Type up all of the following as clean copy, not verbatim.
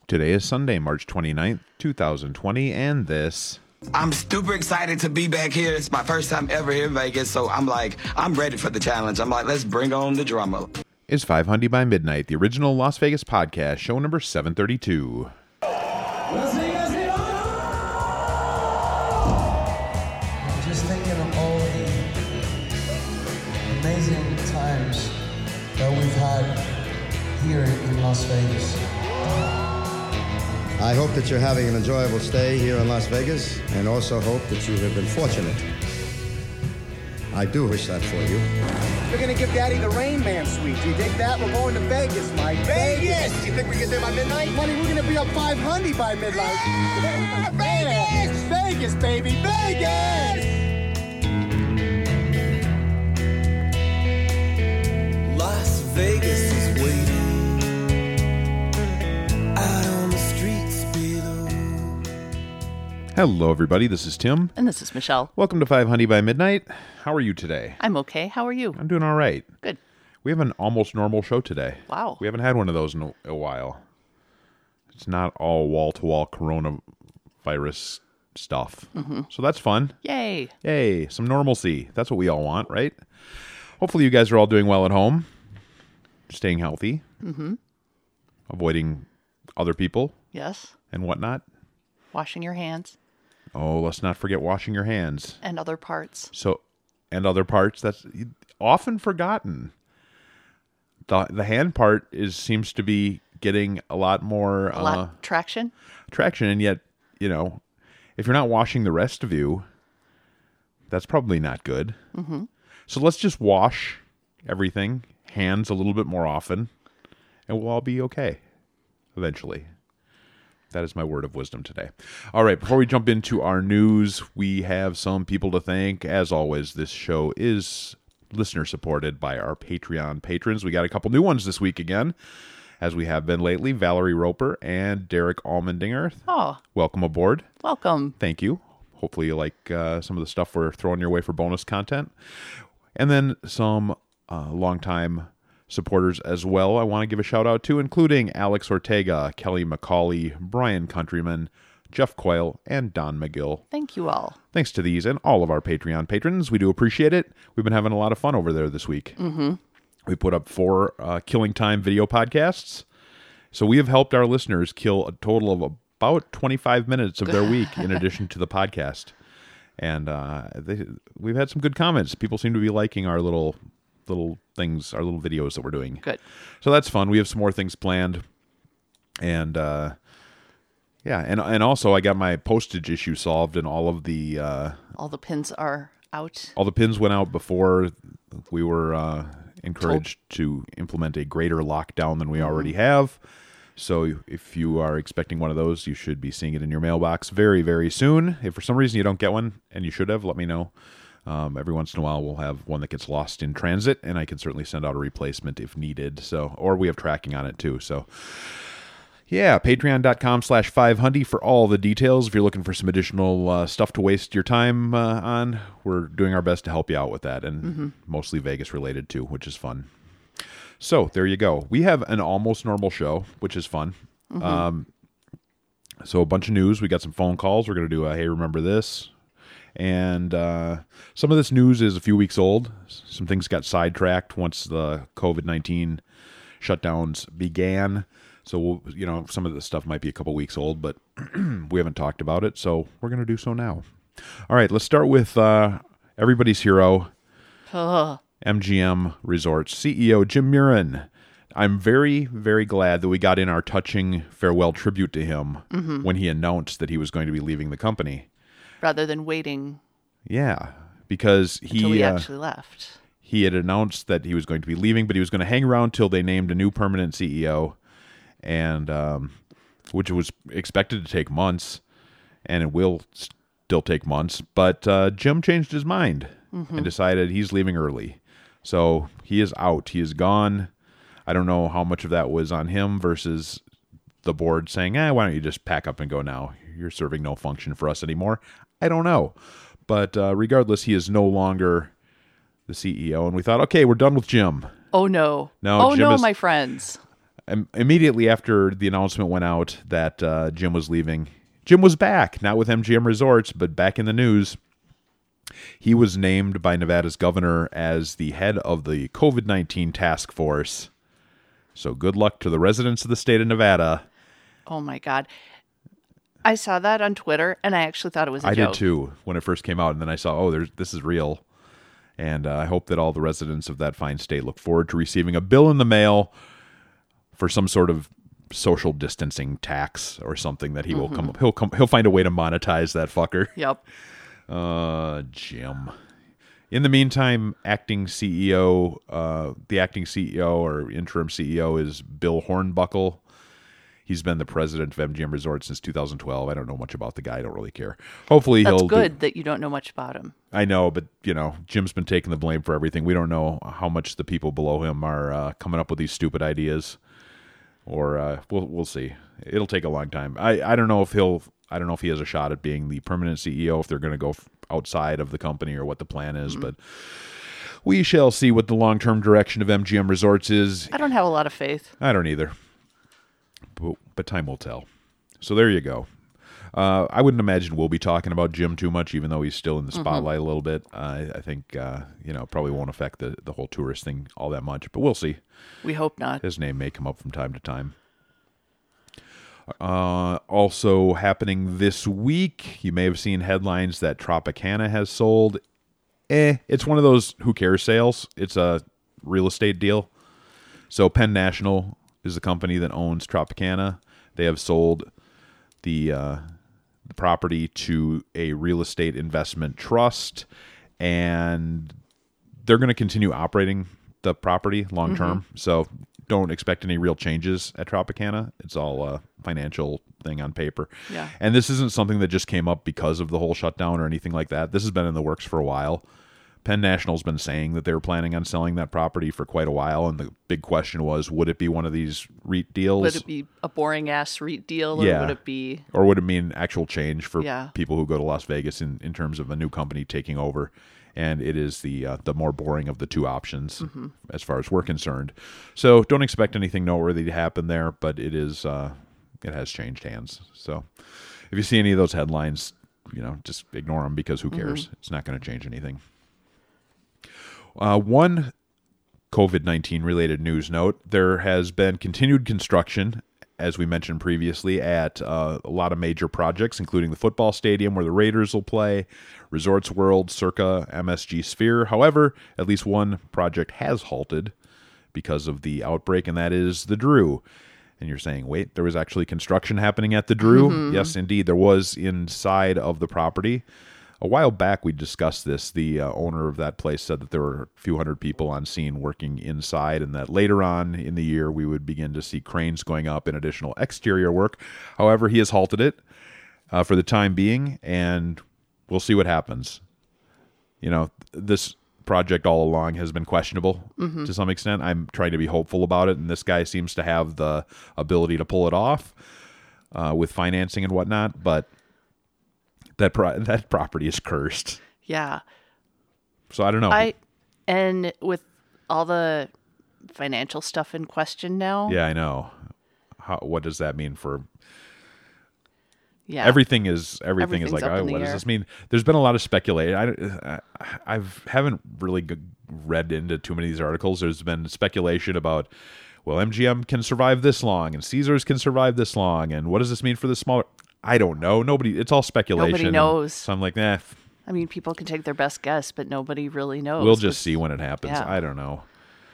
Today is Sunday, March 29th, 2020, and this... I'm super excited to be back here. It's my first time ever here in Vegas, so I'm ready for the challenge. I'm like, let's bring on the drama. Is 500 by Midnight, the original Las Vegas podcast, show number 732. Just thinking of all the amazing times that we've had here in Las Vegas. I hope that you're having an enjoyable stay here in Las Vegas, and also hope that you have been fortunate. I do wish that for you. We're gonna give Daddy the Rain Man suite. Do you dig that? We're going to Vegas, Mike. Vegas! You think we get there by midnight? Money, we're gonna be up 500 by midnight. Vegas! Vegas, baby, Vegas! Las Vegas is waiting out on the streets below. Hello, everybody. This is Tim. And this is Michelle. Welcome to 500 by Midnight. How are you today? I'm okay. How are you? I'm doing all right. Good. We have an almost normal show today. Wow. We haven't had one of those in a while. It's not all wall-to-wall coronavirus stuff. Mm-hmm. So that's fun. Yay. Yay. Some normalcy. That's what we all want, right? Hopefully you guys are all doing well at home. Staying healthy. Mm-hmm. Avoiding other people. Yes. And whatnot. Washing your hands. Oh, let's not forget washing your hands. And other parts. And other parts. That's often forgotten. The hand part seems to be getting a lot more... traction? Traction, and yet, if you're not washing the rest of you, that's probably not good. Mm-hmm. So let's just wash everything, hands a little bit more often, and we'll all be okay eventually. That is my word of wisdom today. All right, before we jump into our news, we have some people to thank. As always, this show is listener-supported by our Patreon patrons. We got a couple new ones this week again, as we have been lately. Valerie Roper and Derek Almendinger. Oh. Welcome aboard. Welcome. Thank you. Hopefully you like some of the stuff we're throwing your way for bonus content. And then some longtime supporters as well I want to give a shout out to, including Alex Ortega, Kelly McCauley, Brian Countryman, Jeff Coyle, and Don McGill. Thank you all. Thanks to these and all of our Patreon patrons. We do appreciate it. We've been having a lot of fun over there this week. Mm-hmm. We put up 4 Killing Time video podcasts. So we have helped our listeners kill a total of about 25 minutes of their week in addition to the podcast. And we've had some good comments. People seem to be liking our little things, our little videos that we're doing. Good. So that's fun. We have some more things planned. And and also I got my postage issue solved, and all of the all the pins are out. All the pins went out before we were encouraged to implement a greater lockdown than we already have. So if you are expecting one of those, you should be seeing it in your mailbox very, very soon. If for some reason you don't get one, and you should have, let me know. Every once in a while, we'll have one that gets lost in transit, and I can certainly send out a replacement if needed. Or we have tracking on it too. So, yeah, patreon.com/5hundy for all the details. If you're looking for some additional stuff to waste your time on, we're doing our best to help you out with that, and mostly Vegas related too, which is fun. So there you go. We have an almost normal show, which is fun. Mm-hmm. So a bunch of news. We got some phone calls. We're going to do a Hey, Remember This? And some of this news is a few weeks old. Some things got sidetracked once the COVID-19 shutdowns began. So, some of this stuff might be a couple weeks old, but we haven't talked about it. So we're going to do so now. All right, let's start with everybody's hero, MGM Resorts CEO Jim Murren. I'm very, very glad that we got in our touching farewell tribute to him when he announced that he was going to be leaving the company. Rather than waiting. Yeah, because until he actually left. He had announced that he was going to be leaving, but he was going to hang around till they named a new permanent CEO, and which was expected to take months, and it will still take months. But Jim changed his mind and decided he's leaving early. So he is out. He is gone. I don't know how much of that was on him versus the board saying, why don't you just pack up and go now? You're serving no function for us anymore. I don't know. But regardless, he is no longer the CEO. And we thought, okay, we're done with Jim. Oh, no. No, Jim no, my friends. immediately after the announcement went out that Jim was leaving, Jim was back, not with MGM Resorts, but back in the news. He was named by Nevada's governor as the head of the COVID-19 task force. So good luck to the residents of the state of Nevada. Oh my God. I saw that on Twitter, and I actually thought it was a I joke. did too this first came out, and then I saw, this is real. And I hope that all the residents of that fine state look forward to receiving a bill in the mail for some sort of social distancing tax or something that he will come up. He'll find a way to monetize that fucker. Yep. Jim. In the meantime, the acting CEO or interim CEO is Bill Hornbuckle. He's been the president of MGM Resorts since 2012. I don't know much about the guy. I don't really care. Hopefully That's he'll good that you don't know much about him. I know, but Jim's been taking the blame for everything. We don't know how much the people below him are coming up with these stupid ideas, or we'll see. It'll take a long time. I don't know if he has a shot at being the permanent CEO, if they're going to go outside of the company, or what the plan is. But we shall see what the long-term direction of MGM Resorts is. I don't have a lot of faith. I don't either, but time will tell. So there you go. I wouldn't imagine we'll be talking about Jim too much, even though he's still in the spotlight a little bit. I think probably won't affect the whole tourist thing all that much, but we'll see. We hope not. His name may come up from time to time. Also happening this week, you may have seen headlines that Tropicana has sold. It's one of those who cares sales. It's a real estate deal. So Penn National is the company that owns Tropicana. They have sold the property to a real estate investment trust, and they're going to continue operating the property long term. So don't expect any real changes at Tropicana. It's all a financial thing on paper. Yeah. And this isn't something that just came up because of the whole shutdown or anything like that. This has been in the works for a while. Penn National's been saying that they were planning on selling that property for quite a while, and the big question was, would it be one of these REIT deals? Would it be a boring-ass REIT deal, or would it be... Or would it mean actual change for Yeah. people who go to Las Vegas in terms of a new company taking over? And it is the more boring of the two options as far as we're concerned. So don't expect anything noteworthy to happen there, but it is it has changed hands. So if you see any of those headlines, just ignore them, because who cares? It's not going to change anything. One COVID-19 related news note: there has been continued construction, as we mentioned previously, at a lot of major projects, including the football stadium where the Raiders will play, Resorts World, Circa, MSG Sphere. However, at least one project has halted because of the outbreak, and that is the Drew. And you're saying, wait, there was actually construction happening at the Drew? Yes, indeed. There was inside of the property. A while back, we discussed this. The owner of that place said that there were a few hundred people on scene working inside, and that later on in the year, we would begin to see cranes going up and additional exterior work. However, he has halted it for the time being, and we'll see what happens. This project all along has been questionable to some extent. I'm trying to be hopeful about it, and this guy seems to have the ability to pull it off with financing and whatnot, but that property is cursed. Yeah. So I don't know. And with all the financial stuff in question now. Yeah, I know. What does that mean for... Yeah. Everything is like, up in the what does air. this mean? There's been a lot of speculation. I haven't really read into too many of these articles. There's been speculation about, well, MGM can survive this long, and Caesars can survive this long, and what does this mean for the smaller... I don't know. It's all speculation. Nobody knows. So I'm like, I mean, people can take their best guess, but nobody really knows. we'll just see when it happens. Yeah. I don't know.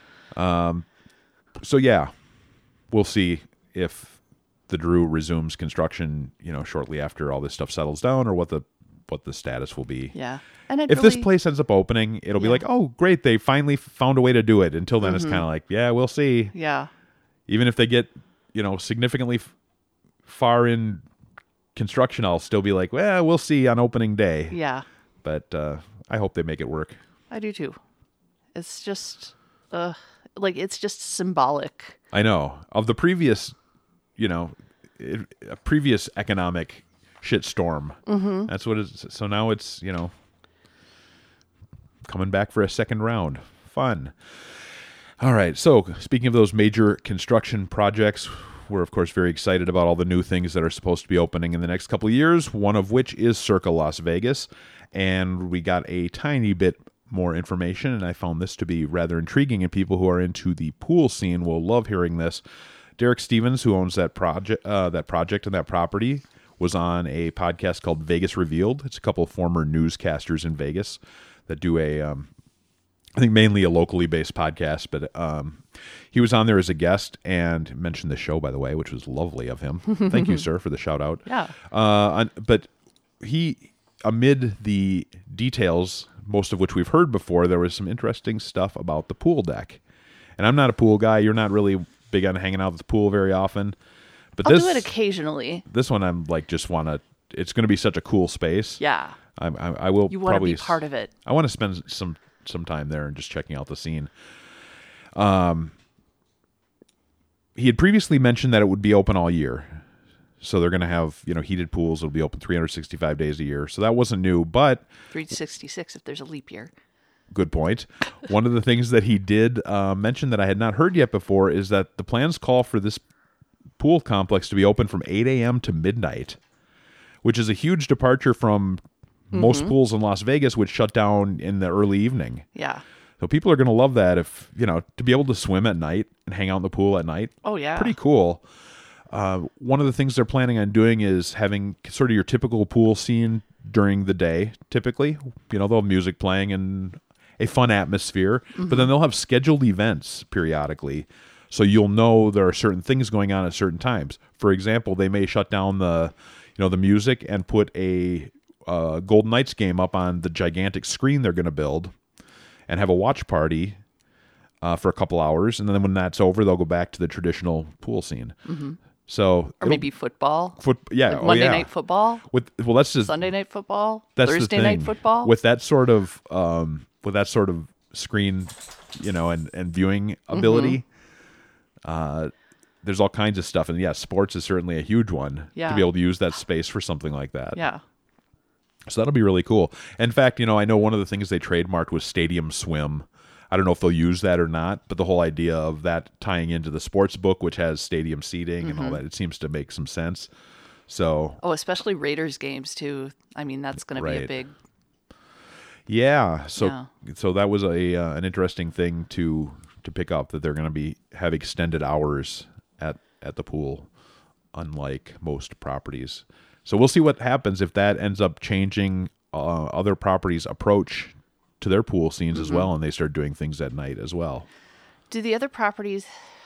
So yeah, we'll see if the Drew resumes construction, shortly after all this stuff settles down, or what the status will be. Yeah. And if this place ends up opening, it'll be like, oh, great, they finally found a way to do it. Until then, it's kind of like, yeah, we'll see. Yeah. Even if they get, significantly far in construction, I'll still be like, well, we'll see on opening day. Yeah. But I hope they make it work. I do too. It's just, it's just symbolic. I know. Of the previous, previous economic shitstorm. That's what it is. So now it's, coming back for a second round. Fun. All right. So speaking of those major construction projects, we're of course very excited about all the new things that are supposed to be opening in the next couple of years, one of which is Circa Las Vegas. And we got a tiny bit more information, and I found this to be rather intriguing, and people who are into the pool scene will love hearing this. Derek Stevens, who owns that project and that property, was on a podcast called Vegas Revealed. It's a couple of former newscasters in Vegas that do I think mainly a locally based podcast, but he was on there as a guest and mentioned the show, by the way, which was lovely of him. Thank you, sir, for the shout out. Yeah. But he, amid the details, most of which we've heard before, there was some interesting stuff about the pool deck. And I'm not a pool guy. You're not really big on hanging out at the pool very often. But I'll do it occasionally. This one I'm like just want to. It's going to be such a cool space. Yeah. I will. You want to probably be part of it. I want to spend some time there and just checking out the scene. He had previously mentioned that it would be open all year. So they're going to have, heated pools. It'll be open 365 days a year. So that wasn't new, but 366 if there's a leap year. Good point. One of the things that he did mention that I had not heard yet before is that the plans call for this pool complex to be open from 8 a.m. to midnight, which is a huge departure from most pools in Las Vegas, which shut down in the early evening. Yeah. So people are going to love that if, to be able to swim at night and hang out in the pool at night. Oh, yeah. Pretty cool. One of the things they're planning on doing is having sort of your typical pool scene during the day, typically. They'll have music playing and a fun atmosphere, but then they'll have scheduled events periodically. So you'll know there are certain things going on at certain times. For example, they may shut down the music and put a Golden Knights game up on the gigantic screen they're going to build and have a watch party for a couple hours. And then when that's over, they'll go back to the traditional pool scene. Mm-hmm. So or maybe football. Like Monday night football. That's just Sunday night football. That's Thursday night football. With that sort of screen, and viewing ability. There's all kinds of stuff, and sports is certainly a huge one to be able to use that space for something like that. Yeah. So that'll be really cool. In fact, I know one of the things they trademarked was Stadium Swim. I don't know if they'll use that or not, but the whole idea of that tying into the sports book, which has stadium seating and all that, it seems to make some sense. So, especially Raiders games too. I mean, that's going to be a big. Yeah. So that was an interesting thing to pick up, that they're going to have extended hours at the pool, unlike most properties. So we'll see what happens if that ends up changing other properties' approach to their pool scenes as well, and they start doing things at night as well. Do the other properties,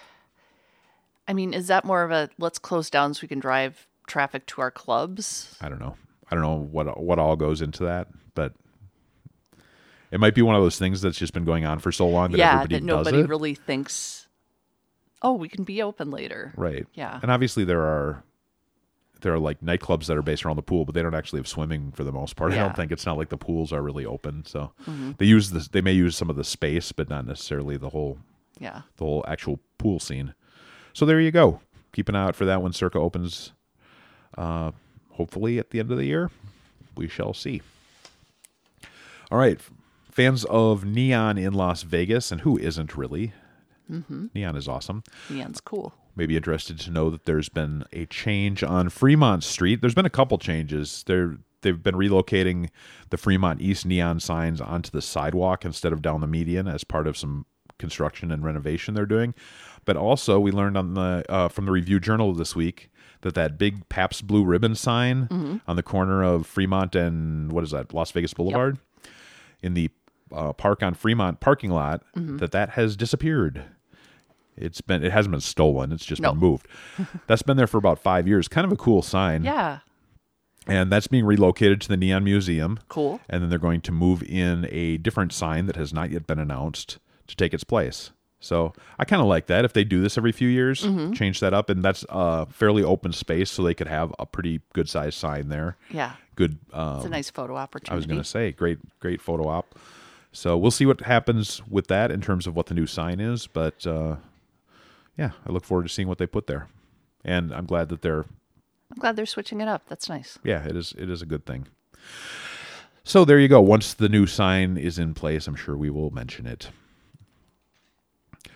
is that more of a let's close down so we can drive traffic to our clubs? I don't know what all goes into that, but it might be one of those things that's just been going on for so long that everybody that nobody does it. really thinks, we can be open later. Right. Yeah. And obviously there are like nightclubs that are based around the pool, but they don't actually have swimming for the most part. Yeah. I don't think. It's not like the pools are really open. So they may use some of the space, but not necessarily the whole actual pool scene. So there you go. Keep an eye out for that when Circa opens, hopefully at the end of the year. We shall see. All right. Fans of Neon in Las Vegas, and who isn't really? Mm-hmm. Neon is awesome. Neon's cool. Maybe interested to know that there's been a change on Fremont Street. There's been a couple changes. They've been relocating the Fremont East neon signs onto the sidewalk instead of down the median as part of some construction and renovation they're doing. But also, we learned on from the Review Journal this week that big Pabst Blue Ribbon sign on the corner of Fremont and Las Vegas Boulevard in the Park on Fremont parking lot, that has disappeared. It hasn't been stolen. It's just been moved. That's been there for about 5 years. Kind of a cool sign. Yeah. And that's being relocated to the Neon Museum. Cool. And then they're going to move in a different sign that has not yet been announced to take its place. So I kind of like that. If they do this every few years, change that up. And that's a fairly open space, so they could have a pretty good sized sign there. Yeah. Good. It's a nice photo opportunity. I was going to say, great photo op. So we'll see what happens with that in terms of what the new sign is. But I look forward to seeing what they put there. And I'm glad they're switching it up. That's nice. Yeah, it is a good thing. So there you go. Once the new sign is in place, I'm sure we will mention it.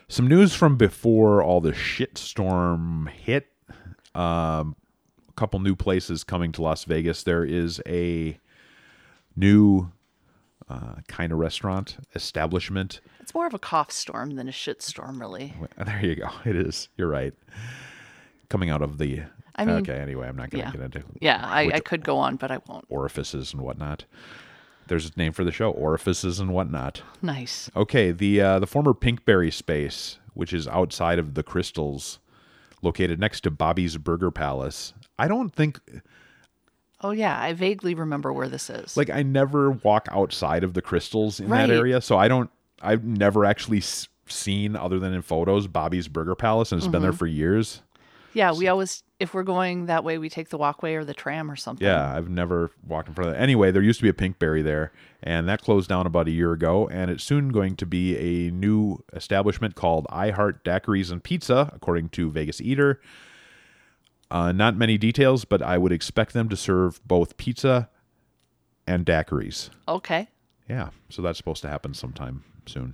Some news from before all the shitstorm hit. A couple new places coming to Las Vegas. There is a new kind of restaurant establishment. It's more of a cough storm than a shit storm, really. There you go. It is. You're right. Coming out of the... I mean, okay, anyway, I'm not going to get into... Yeah, I could go on, but I won't. Orifices and whatnot. There's a name for the show. Orifices and whatnot. Nice. Okay, the former Pinkberry space, which is outside of the Crystals, located next to Bobby's Burger Palace. I don't think... Oh, yeah. I vaguely remember where this is. Like, I never walk outside of the Crystals in Right. that area, so I've never actually seen, other than in photos, Bobby's Burger Palace, and it's been there for years. Yeah, we always, if we're going that way, we take the walkway or the tram or something. Yeah, I've never walked in front of that. Anyway, there used to be a Pinkberry there, and that closed down about a year ago, and it's soon going to be a new establishment called I Heart Daiquiris and Pizza, according to Vegas Eater. Not many details, but I would expect them to serve both pizza and daiquiris. Okay. Yeah, so that's supposed to happen sometime soon.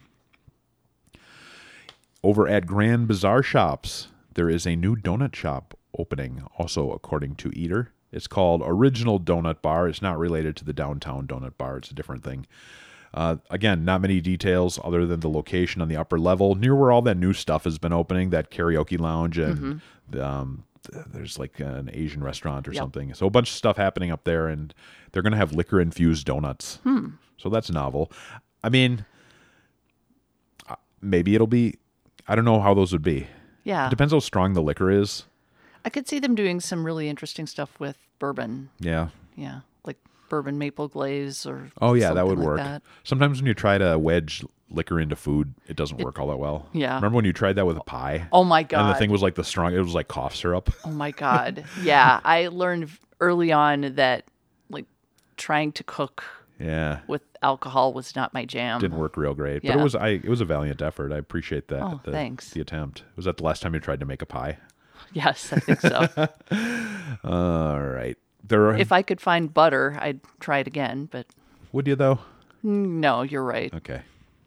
Over at Grand Bazaar Shops, there is a new donut shop opening, also according to Eater. It's called Original Donut Bar. It's not related to the downtown donut bar. It's a different thing. Again, not many details other than the location on the upper level, near where all that new stuff has been opening, that karaoke lounge, and there's like an Asian restaurant or something. So a bunch of stuff happening up there, and they're going to have liquor-infused donuts. So that's novel. I mean, maybe it'll be... I don't know how those would be. Yeah. It depends how strong the liquor is. I could see them doing some really interesting stuff with bourbon. Yeah. Yeah. Like bourbon maple glaze or Oh, yeah, that something would like work. that. Sometimes when you try to wedge liquor into food, it doesn't work all that well. Yeah. Remember when you tried that with a pie? Oh, my God. And the thing was like it was like cough syrup. Oh, my God. Yeah. I learned early on that, like, trying to cook Yeah. with alcohol was not my jam. Didn't work real great. Yeah. But it was a valiant effort. I appreciate that. Oh, thanks. The attempt. Was that the last time you tried to make a pie? Yes, I think so. All right. There are, If I could find butter, I'd try it again, but would you though? no, you're right. Okay.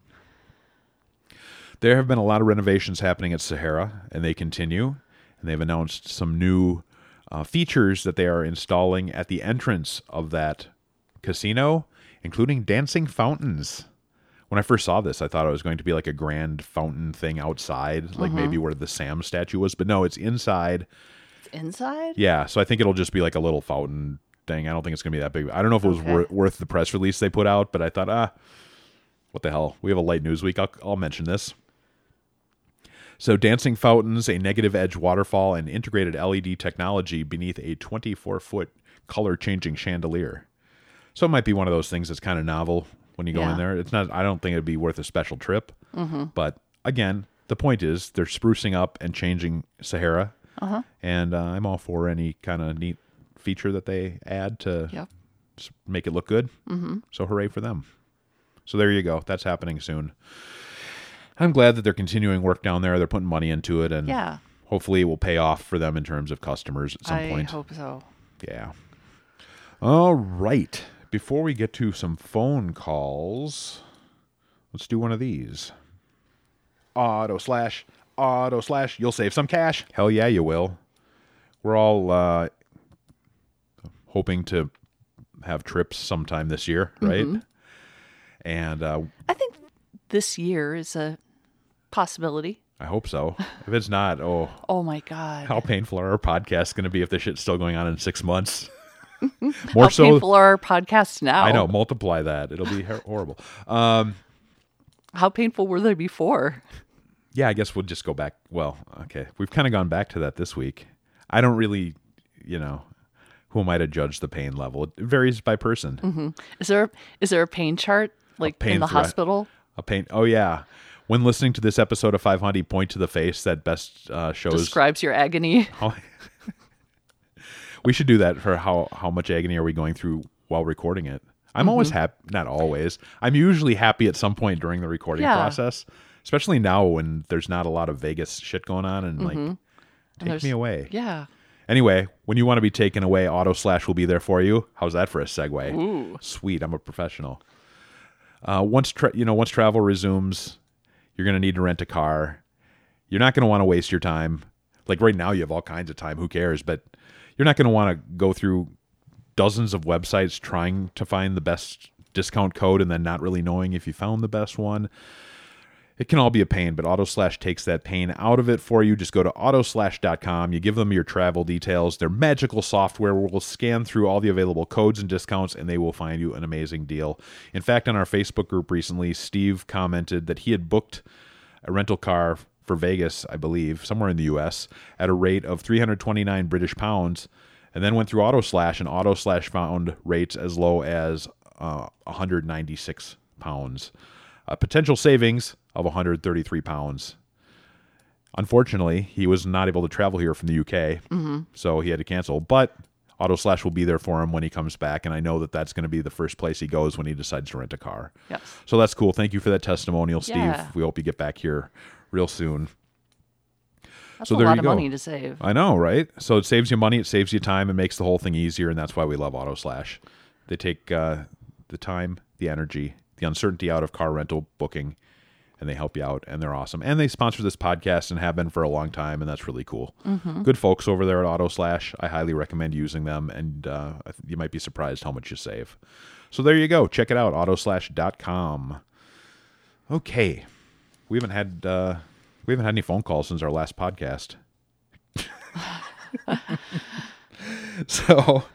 There have been a lot of renovations happening at Sahara, and they continue. And they've announced some new features that they are installing at the entrance of that casino, including dancing fountains. When I first saw this, I thought it was going to be like a grand fountain thing outside, like maybe where the Sam statue was. But no, it's inside. It's inside? Yeah, so I think it'll just be like a little fountain thing. I don't think it's going to be that big. I don't know if it was worth the press release they put out, but I thought, what the hell? We have a light news week. I'll mention this. So dancing fountains, a negative edge waterfall, and integrated LED technology beneath a 24-foot color-changing chandelier. So it might be one of those things that's kind of novel when you go in there. It's not. I don't think it'd be worth a special trip. But again, the point is they're sprucing up and changing Sahara. And I'm all for any kind of neat feature that they add to make it look good. So hooray for them. So there you go. That's happening soon. I'm glad that they're continuing work down there. They're putting money into it, and hopefully it will pay off for them in terms of customers at some point. I hope so. Yeah. All right. Before we get to some phone calls, let's do one of these. Auto slash. You'll save some cash. Hell yeah, you will. We're all hoping to have trips sometime this year, right? And I think this year is a possibility. I hope so. If it's not, Oh my God. how painful are our podcasts going to be if this shit's still going on in 6 months? How painful are our podcasts now? I know. Multiply that. It'll be horrible. How painful were they before? Yeah, I guess we'll just go back. Well, okay. We've kind of gone back to that this week. I don't really, who am I to judge the pain level? It varies by person. Is there a pain chart like pain in the threat. hospital? A pain. Oh, yeah. When listening to this episode of 500, point to the face that best shows. Describes your agony. How, we should do that for how much agony are we going through while recording it. I'm always happy. Not always. I'm usually happy at some point during the recording process, especially now when there's not a lot of Vegas shit going on and take me away. Yeah. Anyway, when you want to be taken away, Auto Slash will be there for you. How's that for a segue? Ooh. Sweet. I'm a professional. Once travel resumes, you're going to need to rent a car. You're not going to want to waste your time. Like right now, you have all kinds of time. Who cares? But you're not going to want to go through dozens of websites trying to find the best discount code and then not really knowing if you found the best one. It can all be a pain, but AutoSlash takes that pain out of it for you. Just go to autoslash.com. You give them your travel details. Their magical software will scan through all the available codes and discounts, and they will find you an amazing deal. In fact, on our Facebook group recently, Steve commented that he had booked a rental car for Vegas, I believe, somewhere in the U.S., at a rate of 329 British pounds, and then went through AutoSlash, and AutoSlash found rates as low as 196 pounds. Potential savings of 133 pounds. Unfortunately, he was not able to travel here from the UK, so he had to cancel. But AutoSlash will be there for him when he comes back, and I know that that's going to be the first place he goes when he decides to rent a car. Yes. So that's cool. Thank you for that testimonial, Steve. Yeah. We hope you get back here real soon. That's So a there lot you of go. money to save. I know, right? So it saves you money, it saves you time, it makes the whole thing easier, and that's why we love AutoSlash. They take the time, the energy, the uncertainty out of car rental booking, and they help you out, and they're awesome. And they sponsor this podcast and have been for a long time, and that's really cool. Good folks over there at AutoSlash. I highly recommend using them, and you might be surprised how much you save. So there you go. Check it out, autoslash.com. Okay. We haven't had any phone calls since our last podcast. So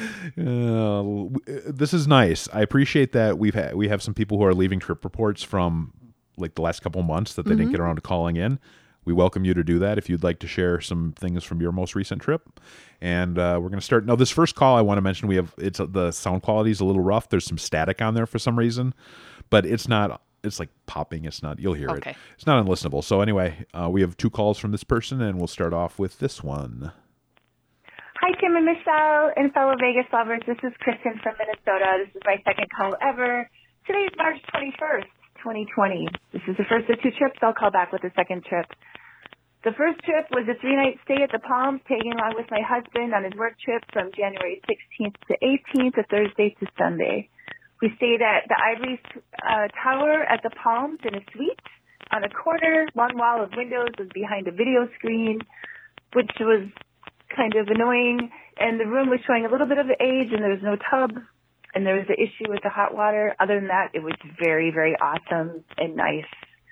this is nice. I appreciate that we have some people who are leaving trip reports from like the last couple months that they didn't get around to calling in. We welcome you to do that if you'd like to share some things from your most recent trip. And we're going to start now. This first call I want to mention, the sound quality is a little rough. There's some static on there for some reason, but it's not. It's like popping. It's not. You'll hear it. It's not unlistenable. So anyway, we have 2 calls from this person, and we'll start off with this one. Hi, Tim and Michelle and fellow Vegas lovers. This is Kristen from Minnesota. This is my second call ever. Today is March 21st, 2020. This is the first of 2 trips. I'll call back with the second trip. The first trip was a 3-night stay at the Palms, tagging along with my husband on his work trip from January 16th to 18th, a Thursday to Sunday. We stayed at the Ivory Tower at the Palms in a suite. On a corner, one wall of windows was behind a video screen, which was kind of annoying. And the room was showing a little bit of age, and there was no tub, and there was an issue with the hot water. Other than that, it was very, very awesome and nice.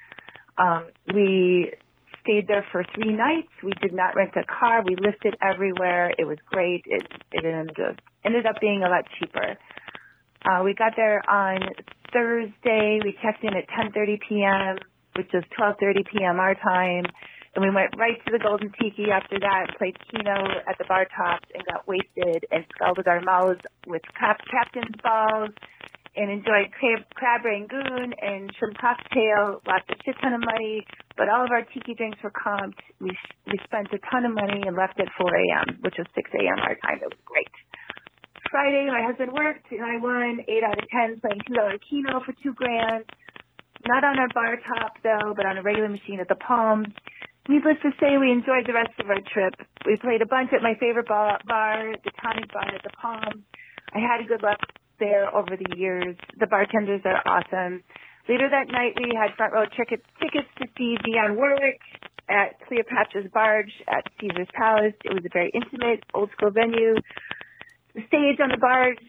We stayed there for 3 nights. We did not rent a car. We lifted everywhere. It was great. It ended up being a lot cheaper. We got there on Thursday. We checked in at 10:30 p.m., which was 12:30 p.m. our time. And we went right to the Golden Tiki after that, played Keno at the bar tops, and got wasted and scalded our mouths with captain's balls and enjoyed crab rangoon and shrimp cocktail, lost a shit ton of money, but all of our tiki drinks were comped. We spent a ton of money and left at 4 a.m., which was 6 a.m. our time. It was great. Friday, my husband worked, and I won 8 out of 10 playing $2 Keno for $2,000. Not on our bar top, though, but on a regular machine at the Palms. Needless to say, we enjoyed the rest of our trip. We played a bunch at my favorite bar, the Tonic Bar at the Palms. I had a good luck there over the years. The bartenders are awesome. Later that night, we had front row tickets to see Dionne Warwick at Cleopatra's Barge at Caesar's Palace. It was a very intimate, old-school venue. The stage on the barge,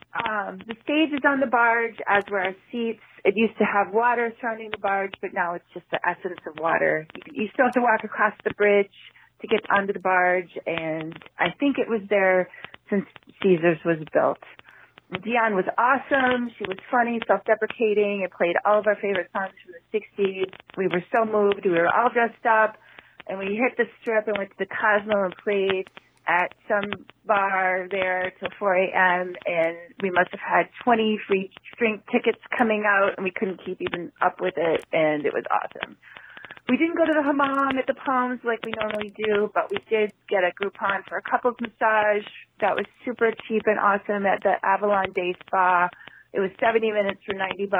the stage is on the barge, as were our seats. It used to have water surrounding the barge, but now it's just the essence of water. You still have to walk across the bridge to get onto the barge, and I think it was there since Caesars was built. Dionne was awesome. She was funny, self-deprecating, and played all of our favorite songs from the 60s. We were so moved. We were all dressed up, and we hit the strip and went to the Cosmo and played at some bar there till 4 a.m., and we must have had 20 free drink tickets coming out, and we couldn't keep even up with it, and it was awesome. We didn't go to the hammam at the Palms like we normally do, but we did get a Groupon for a couples massage. That was super cheap and awesome at the Avalon Day Spa. It was 70 minutes for $90,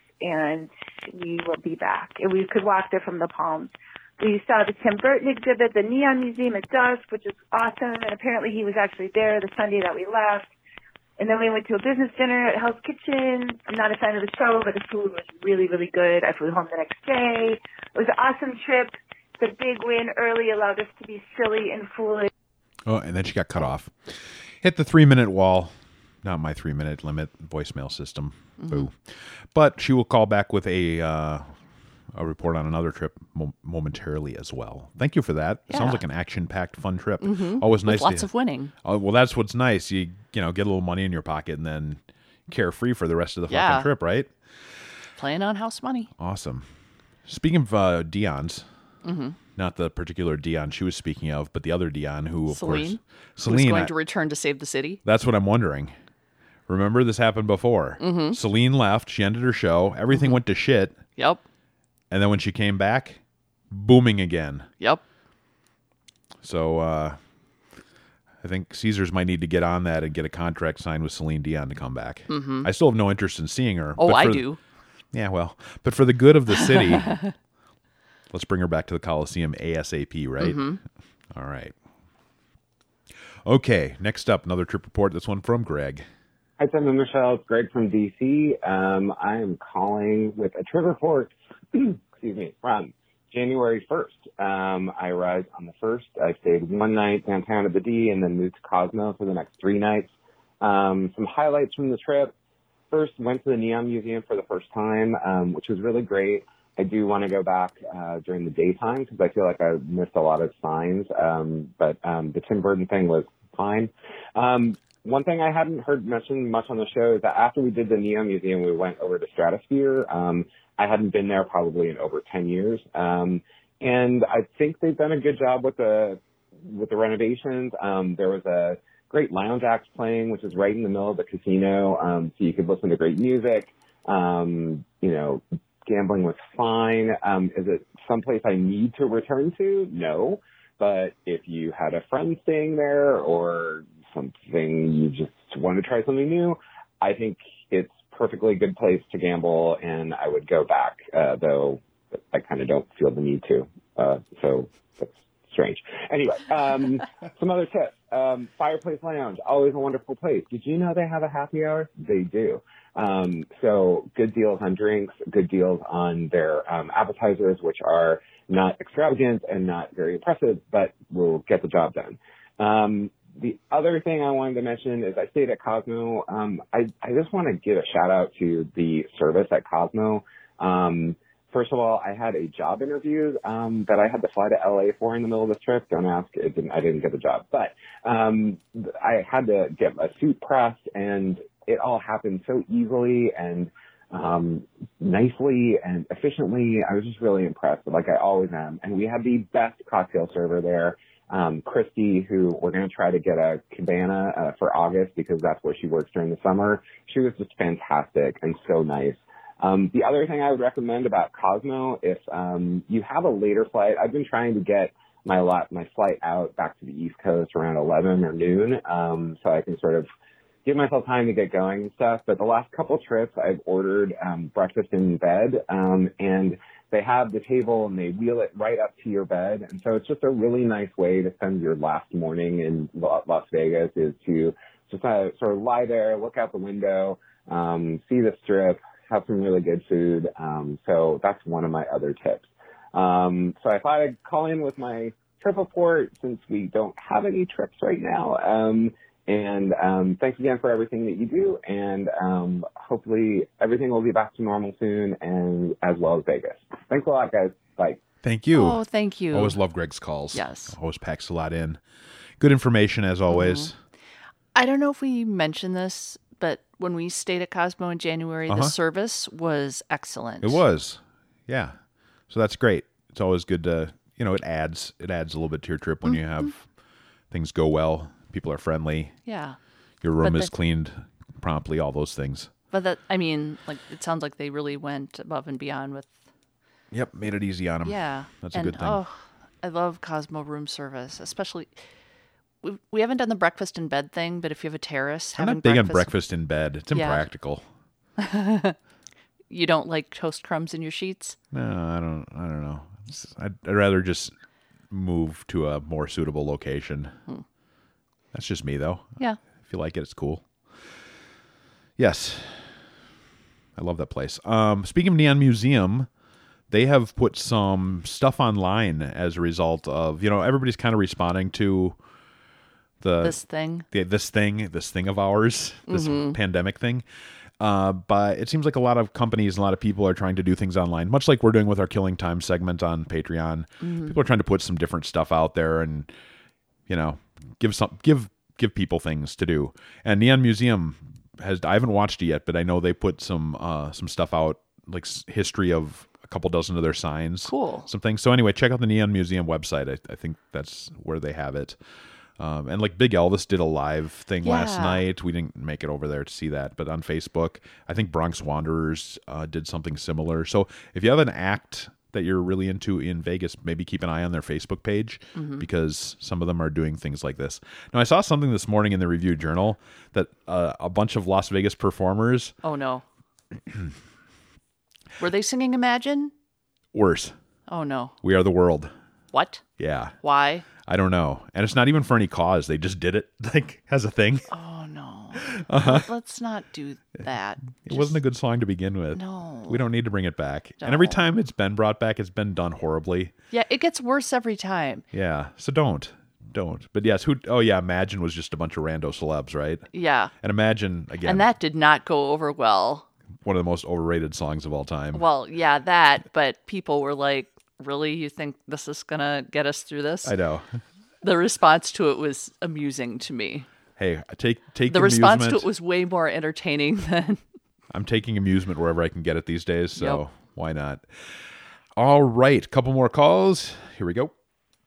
and we will be back. And we could walk there from the Palms. We saw the Tim Burton exhibit, the Neon Museum at dusk, which is awesome, and apparently he was actually there the Sunday that we left. And then we went to a business dinner at Hell's Kitchen. I'm not a fan of the show, but the food was really, really good. I flew home the next day. It was an awesome trip. The big win early allowed us to be silly and foolish. Oh, and then she got cut off. Hit the 3-minute wall. Not my 3-minute limit voicemail system. Boo. But she will call back with a report on another trip momentarily as well. Thank you for that. Yeah. Sounds like an action-packed, fun trip. Always nice. With lots of winning. Oh, well, that's what's nice. You get a little money in your pocket and then carefree for the rest of the fucking trip, right? Playing on house money. Awesome. Speaking of Dion's, not the particular Dion she was speaking of, but the other Dion who, of Celine. course, Celine, Who's going to return to save the city. that's what I'm wondering. Remember, this happened before. Celine left. She ended her show. Everything went to shit. Yep. And then when she came back, booming again. Yep. So I think Caesars might need to get on that and get a contract signed with Celine Dion to come back. I still have no interest in seeing her. Oh, but I for- do. Yeah, well, but for the good of the city, let's bring her back to the Coliseum ASAP, right? All right. Okay, next up, another trip report. This one from Greg. Hi, Tim and Michelle. It's Greg from DC. I am calling with a trip report, excuse me, from January 1st. I arrived on the 1st. I stayed one night downtown at the D and then moved to Cosmo for the next 3 nights. Some highlights from the trip. First, went to the Neon Museum for the first time, which was really great. I do want to go back during the daytime because I feel like I missed a lot of signs, but the Tim Burton thing was fine. One thing I hadn't heard mentioned much on the show is that after we did the Neon Museum, we went over to Stratosphere. I hadn't been there probably in over 10 years. And I think they've done a good job with the renovations. There was a great lounge act playing, which is right in the middle of the casino. So you could listen to great music. Gambling was fine. Is it someplace I need to return to? No. But if you had a friend staying there or something, you just want to try something new, I think it's perfectly good place to gamble, and I would go back, though I kind of don't feel the need to. So that's strange. Anyway, some other tips. Fireplace Lounge, always a wonderful place. Did you know they have a happy hour? They do. So good deals on drinks, good deals on their appetizers, which are not extravagant and not very impressive, but will get the job done. The other thing I wanted to mention is I stayed at Cosmo. I just want to give a shout out to the service at Cosmo. First of all, I had a job interview that I had to fly to LA for in the middle of this trip. Don't ask, I didn't get the job. But I had to get a suit pressed, and it all happened so easily and nicely and efficiently. I was just really impressed, like I always am. And we had the best cocktail server there, Christy, who we're going to try to get a cabana for August because that's where she works during the summer. She was just fantastic and so nice. The other thing I would recommend about Cosmo, if you have a later flight, I've been trying to get my flight out back to the East Coast around 11 or noon, so I can sort of give myself time to get going and stuff. But the last couple trips, I've ordered breakfast in bed, and they have the table and they wheel it right up to your bed. And so it's just a really nice way to spend your last morning in Las Vegas, is to just sort of lie there, look out the window, see the Strip, have some really good food. So that's one of my other tips. So I thought I'd call in with my trip report since we don't have any trips right now. And thanks again for everything that you do. And hopefully everything will be back to normal soon, and as well as Vegas. Thanks a lot, guys. Bye. Thank you. Oh, thank you. Always love Greg's calls. Yes. Always packs a lot in. Good information as always. I don't know if we mentioned this, but when we stayed at Cosmo in January, the service was excellent. It was. Yeah. So that's great. It's always good to, it adds a little bit to your trip when you have things go well. People are friendly. Yeah. Your room is cleaned promptly, all those things. But it sounds like they really went above and beyond with. Yep. Made it easy on them. Yeah. That's a good thing. Oh, I love Cosmo room service, especially. We haven't done the breakfast in bed thing, but if you have a terrace, I'm not big on breakfast in bed. It's impractical. You don't like toast crumbs in your sheets? No, I don't know. I'd rather just move to a more suitable location. That's just me, though. Yeah. If you like it, it's cool. Yes. I love that place. Speaking of Neon Museum, they have put some stuff online as a result of, everybody's kind of responding to this thing of ours, this pandemic thing. But it seems like a lot of companies, a lot of people are trying to do things online, much like we're doing with our Killing Time segment on Patreon. People are trying to put some different stuff out there and, give people things to do. And Neon Museum I haven't watched it yet, but I know they put some stuff out, like history of a couple dozen of their signs. Cool. Some things. So anyway, check out the Neon Museum website. I think that's where they have it. And like Big Elvis did a live thing last night. We didn't make it over there to see that, but on Facebook, I think Bronx Wanderers did something similar. So if you have an act that you're really into in Vegas, maybe keep an eye on their Facebook page because some of them are doing things like this. Now, I saw something this morning in the Review Journal that a bunch of Las Vegas performers... Oh, no. Were they singing Imagine? Worse. Oh, no. We Are the World. What? Yeah. Why? I don't know. And it's not even for any cause. They just did it, like, as a thing. Oh, no. Let's not do that. It wasn't a good song to begin with. No. We don't need to bring it back. No. And every time it's been brought back, it's been done horribly. Yeah, it gets worse every time. Yeah. So don't. But yes, Imagine was just a bunch of rando celebs, right? Yeah. And Imagine, again. And that did not go over well. One of the most overrated songs of all time. Well, yeah, that, but people were like, really? You think this is going to get us through this? I know. The response to it was amusing to me. Hey, take the response to it was way more entertaining than... I'm taking amusement wherever I can get it these days, so why not? All right, couple more calls. Here we go.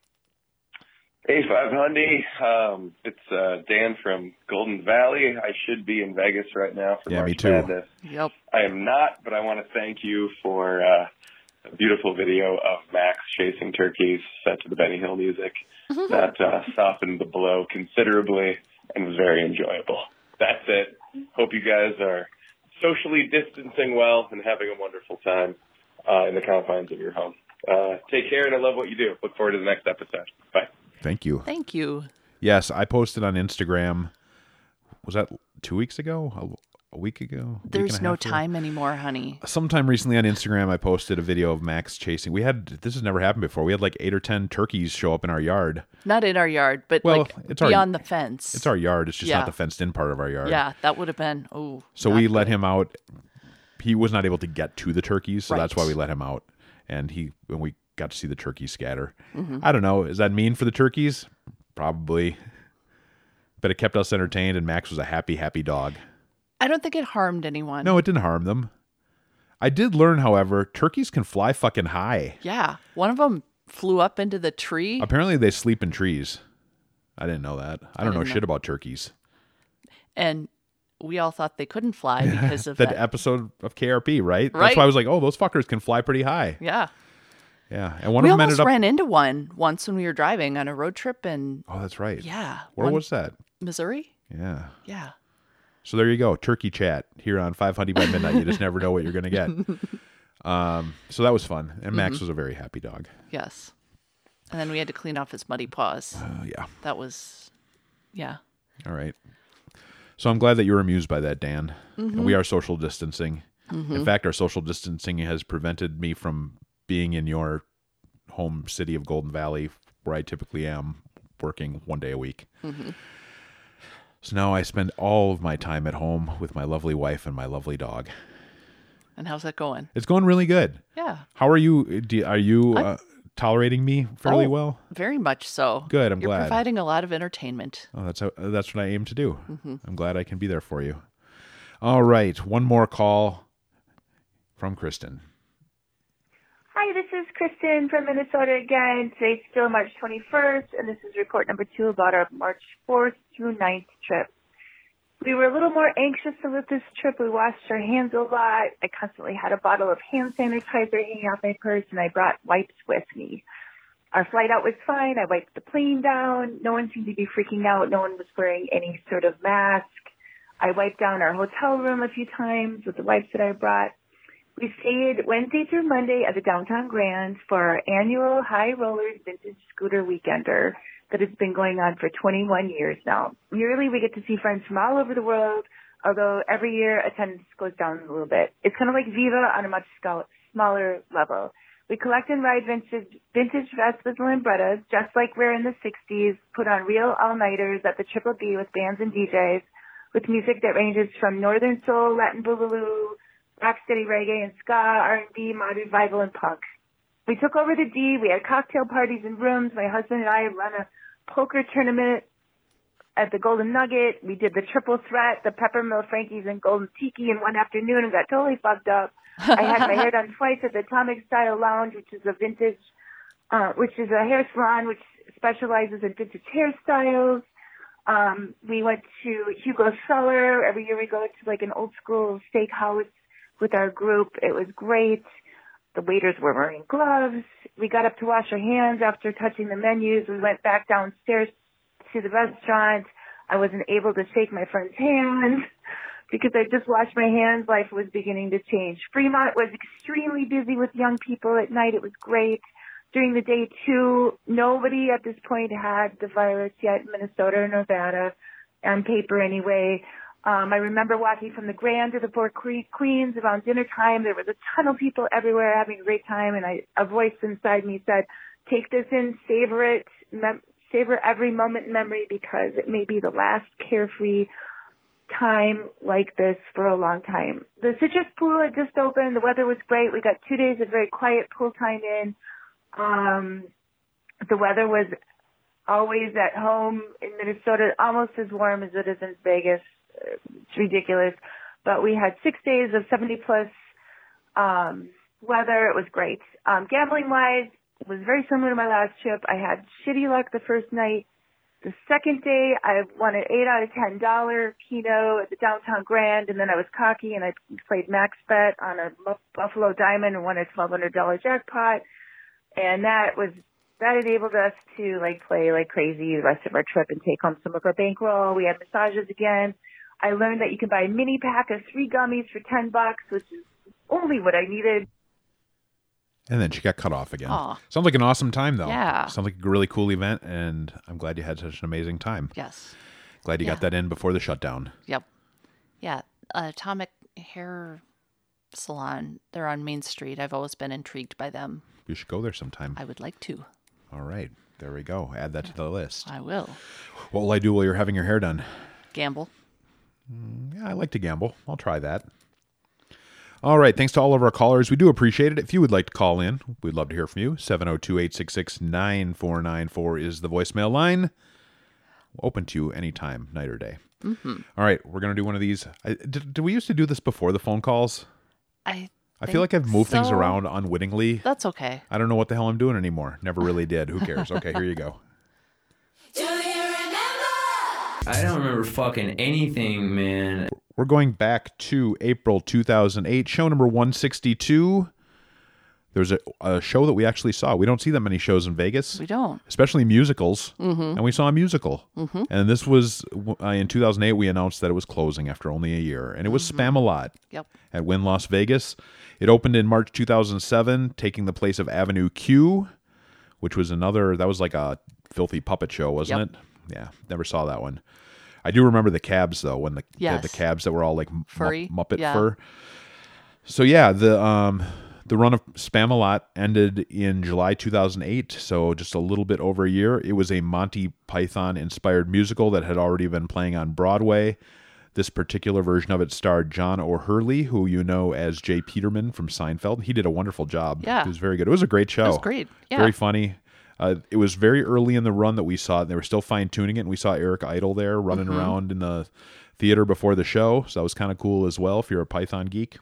Hey, 500. It's Dan from Golden Valley. I should be in Vegas right now for March me too. Madness. Yep. I am not, but I want to thank you for a beautiful video of Max chasing turkeys set to the Benny Hill music. That softened the blow considerably and was very enjoyable. That's it. Hope you guys are socially distancing well and having a wonderful time in the confines of your home. Take care, and I love what you do. Look forward to the next episode. Bye. Thank you. Thank you. Yes, I posted on Instagram. Was that 2 weeks ago? A week ago? There's no time anymore, honey. Sometime recently on Instagram, I posted a video of Max chasing. This has never happened before. We had like 8 or 10 turkeys show up in our yard. Not in our yard, but it's beyond the fence. It's our yard. It's just not the fenced-in part of our yard. Yeah, that would have been, So we let him out. He was not able to get to the turkeys, so that's why we let him out. And we got to see the turkeys scatter. I don't know. Is that mean for the turkeys? Probably. But it kept us entertained, and Max was a happy, happy dog. I don't think it harmed anyone. No, it didn't harm them. I did learn, however, turkeys can fly fucking high. Yeah. One of them flew up into the tree. Apparently they sleep in trees. I didn't know that. I don't know shit about turkeys. And we all thought they couldn't fly because of that episode of KRP, right? Right. That's why I was like, oh, those fuckers can fly pretty high. Yeah. Yeah. And one we of them almost ended up... ran into one once when we were driving on a road trip. And oh, that's right. Yeah. Where was that? Missouri? Yeah. Yeah. So there you go. Turkey chat here on 500 by midnight. You just never know what you're going to get. So that was fun. And Max was a very happy dog. Yes. And then we had to clean off his muddy paws. Yeah. That was, yeah. All right. So I'm glad that you were amused by that, Dan. And we are social distancing. In fact, our social distancing has prevented me from being in your home city of Golden Valley, where I typically am, working 1 day a week. So now I spend all of my time at home with my lovely wife and my lovely dog. And how's that going? It's going really good. Yeah. How are you? Are you tolerating me fairly well? Very much so. Good. I'm You're glad. providing a lot of entertainment. Oh, that's what I aim to do. I'm glad I can be there for you. All right. One more call from Kristen. Hi, this is Kristen from Minnesota again. Today's still March 21st, and this is report number 2 about our March 4th through 9th trip. We were a little more anxious about this trip. We washed our hands a lot. I constantly had a bottle of hand sanitizer hanging out my purse, and I brought wipes with me. Our flight out was fine. I wiped the plane down. No one seemed to be freaking out. No one was wearing any sort of mask. I wiped down our hotel room a few times with the wipes that I brought. We stayed Wednesday through Monday at the Downtown Grand for our annual High Rollers Vintage Scooter Weekender that has been going on for 21 years now. Yearly, we get to see friends from all over the world, although every year attendance goes down a little bit. It's kind of like Viva on a much smaller level. We collect and ride vintage Vespas and Lambrettas, just like we're in the 60s, put on real all-nighters at the Triple B with bands and DJs, with music that ranges from Northern Soul, Latin Boogaloo, rocksteady reggae and ska, R&B, modern revival, and punk. We took over the D. We had cocktail parties in rooms. My husband and I run a poker tournament at the Golden Nugget. We did the Triple Threat, the Peppermill Frankies, and Golden Tiki in one afternoon and got totally fucked up. I had my hair done twice at the Atomic Style Lounge, which is a hair salon which specializes in vintage hairstyles. We went to Hugo's Cellar. Every year we go to like an old school steakhouse with our group. It was great. The waiters were wearing gloves. We got up to wash our hands after touching the menus. We went back downstairs to the restaurant. I wasn't able to shake my friend's hand because I just washed my hands. Life was beginning to change. Fremont was extremely busy with young people at night. It was great. During the day, too, nobody at this point had the virus yet in Minnesota or Nevada, on paper anyway. I remember walking from the Grand to the Four Queens around dinner time. There was a ton of people everywhere having a great time, and a voice inside me said, take this in, savor it, savor every moment in memory because it may be the last carefree time like this for a long time. The Citrus Pool had just opened. The weather was great. We got 2 days of very quiet pool time in. The weather was always at home in Minnesota, almost as warm as it is in Vegas. It's ridiculous. But we had 6 days of 70-plus weather. It was great. Gambling-wise, it was very similar to my last trip. I had shitty luck the first night. The second day, I won an 8 out of $10 Keno at the Downtown Grand, and then I was cocky, and I played max bet on a Buffalo Diamond and won a $1,200 jackpot. And that enabled us to play like crazy the rest of our trip and take home some of our bankroll. We had massages again. I learned that you can buy a mini pack of 3 gummies for $10, which is only what I needed. And then she got cut off again. Aw. Sounds like an awesome time, though. Yeah. Sounds like a really cool event, and I'm glad you had such an amazing time. Yes. Glad you got that in before the shutdown. Yep. Yeah. Atomic Hair Salon. They're on Main Street. I've always been intrigued by them. You should go there sometime. I would like to. All right. There we go. Add that to the list. I will. What will I do while you're having your hair done? Gamble. Yeah, I like to gamble. I'll try that. All right. Thanks to all of our callers. We do appreciate it. If you would like to call in, we'd love to hear from you. 702-866-9494 is the voicemail line. Open to you anytime, night or day. Mm-hmm. All right. We're going to do one of these. Did we used to do this before the phone calls? I feel like I've moved things around unwittingly. That's okay. I don't know what the hell I'm doing anymore. Never really did. Who cares? Okay, here you go. Do you remember? I don't remember fucking anything, man. We're going back to April 2008, show number 162. There's a show that we actually saw. We don't see that many shows in Vegas. We don't. Especially musicals. Mm-hmm. And we saw a musical. Mm-hmm. And this was, in 2008, we announced that it was closing after only a year. And it was Spamalot at Wynn Las Vegas. It opened in March 2007, taking the place of Avenue Q, which was that was like a filthy puppet show, wasn't it? Yeah, never saw that one. I do remember the cabs, though, when the cabs that were all like furry Muppet fur. So yeah, the run of Spamalot ended in July 2008, so just a little bit over a year. It was a Monty Python-inspired musical that had already been playing on Broadway. This particular version of it starred John O'Hurley, who you know as Jay Peterman from Seinfeld. He did a wonderful job. Yeah. It was very good. It was a great show. It was great. Yeah. Very funny. It was very early in the run that we saw it. They were still fine-tuning it, and we saw Eric Idle there running around in the theater before the show, so that was kind of cool as well if you're a Python geek.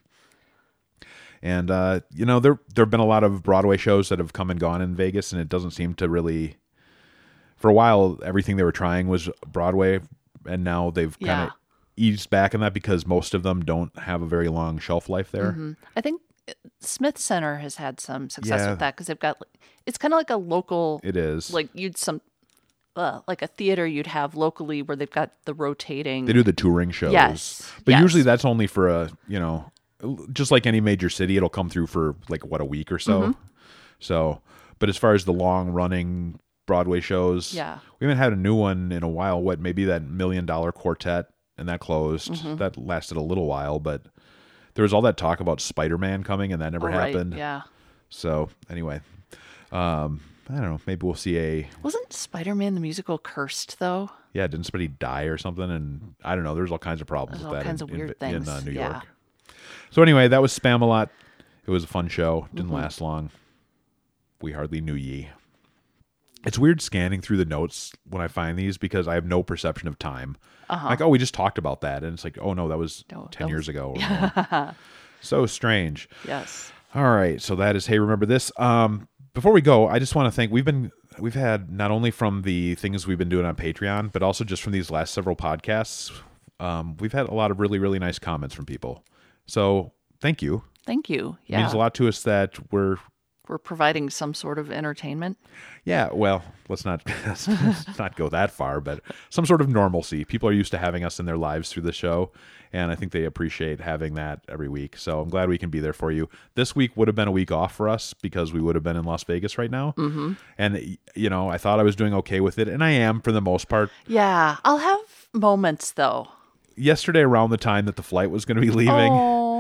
And, there have been a lot of Broadway shows that have come and gone in Vegas, and it doesn't seem to really... For a while, everything they were trying was Broadway, and now they've kind of eased back on that because most of them don't have a very long shelf life there. Mm-hmm. I think Smith Center has had some success with that because they've got... It's kind of like a local... It is. Like like a theater you'd have locally where they've got the rotating... They do the touring shows. Yes. But usually that's only for just like any major city, it'll come through for a week or so. Mm-hmm. So, but as far as the long running Broadway shows, we haven't had a new one in a while. Maybe that $1 Million Quartet, and that closed. Mm-hmm. That lasted a little while, but there was all that talk about Spider-Man coming, and that never happened. Right. Yeah. So anyway, I don't know. Maybe we'll see Wasn't Spider-Man the musical cursed though? Yeah, didn't somebody die or something? And I don't know. There's all kinds of problems There's with all that kinds of weird things. in New Yeah. York. So anyway, that was Spam-A-Lot. It was a fun show. Didn't last long. We hardly knew ye. It's weird scanning through the notes when I find these because I have no perception of time. Like, oh, we just talked about that. And it's like, oh, no, that was 10 years ago. Or more. So strange. Yes. All right. So that is, hey, remember this. Before we go, I just want to thank, we've had not only from the things we've been doing on Patreon, but also just from these last several podcasts. We've had a lot of really, really nice comments from people. So thank you. Thank you. Yeah. It means a lot to us that we're providing some sort of entertainment. Yeah, well, let's not go that far, but some sort of normalcy. People are used to having us in their lives through the show, and I think they appreciate having that every week. So I'm glad we can be there for you. This week would have been a week off for us because we would have been in Las Vegas right now. Mm-hmm. And, I thought I was doing okay with it, and I am for the most part. Yeah, I'll have moments, though. Yesterday, around the time that the flight was going to be leaving,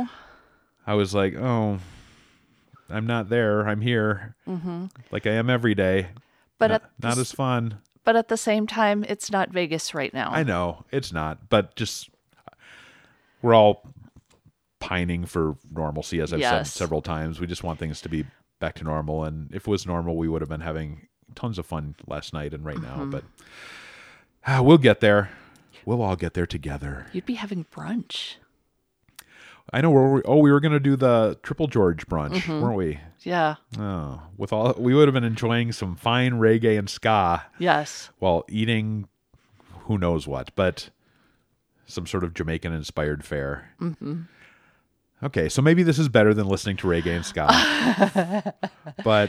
I was like, oh, I'm not there. I'm here. Mm-hmm. Like I am every day. But not as fun. But at the same time, it's not Vegas right now. I know. It's not. But just, we're all pining for normalcy, as I've said several times. We just want things to be back to normal. And if it was normal, we would have been having tons of fun last night and right now. But we'll get there. We'll all get there together. You'd be having brunch. I know we were going to do the Triple George brunch, weren't we? Yeah. Oh, we would have been enjoying some fine reggae and ska. Yes. While eating who knows what, but some sort of Jamaican inspired fare. Mm-hmm. Okay, so maybe this is better than listening to reggae and ska. But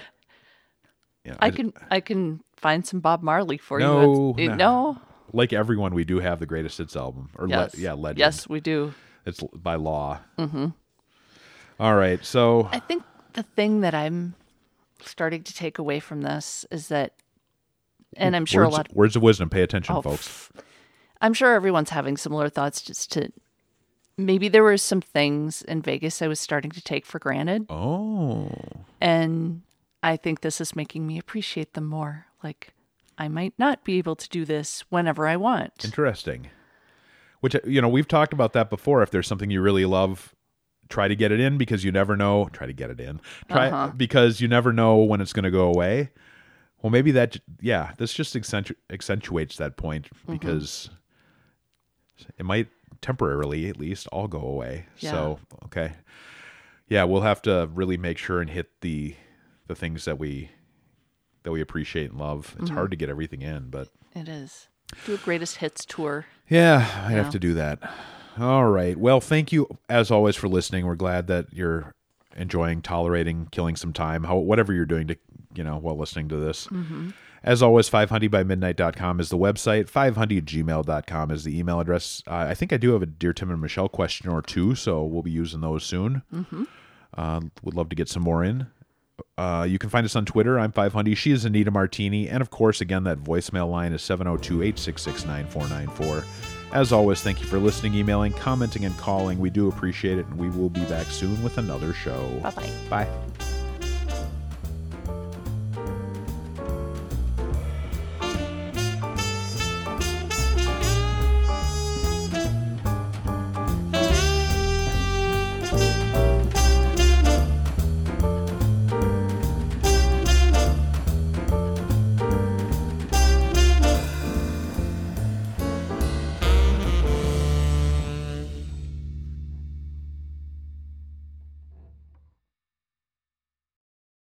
I can find some Bob Marley for you. No. Like everyone, we do have the greatest hits album Legend. Yes, we do. It's by law. Mm-hmm. All right, so I think the thing that I'm starting to take away from this is that, and I'm sure words of wisdom. Pay attention, folks. I'm sure everyone's having similar thoughts. Just to maybe there were some things in Vegas I was starting to take for granted. Oh, and I think this is making me appreciate them more. Like I might not be able to do this whenever I want. Interesting. Which, we've talked about that before. If there's something you really love, try to get it in because you never know. Try to get it in. Because you never know when it's going to go away. Well, maybe this just accentuates that point because it might temporarily, at least, all go away. Yeah. So, okay. Yeah, we'll have to really make sure and hit the things that we appreciate and love. It's hard to get everything in, but it is. Do a greatest hits tour. Yeah, I have to do that. All right. Well, thank you as always for listening. We're glad that you're enjoying, tolerating, killing some time, whatever you're doing to, while listening to this. Mm-hmm. As always, 5honeyByMidnight.com is the website. 5honey@gmail.com is the email address. I think I do have a Dear Tim and Michelle question or two, so we'll be using those soon. Mm-hmm. Would love to get some more in. You can find us on Twitter. I'm 5Honey. She is Anita Martini. And of course, again, that voicemail line is 702-866-9494. As always, thank you for listening, emailing, commenting, and calling. We do appreciate it, and we will be back soon with another show. Bye-bye. Bye.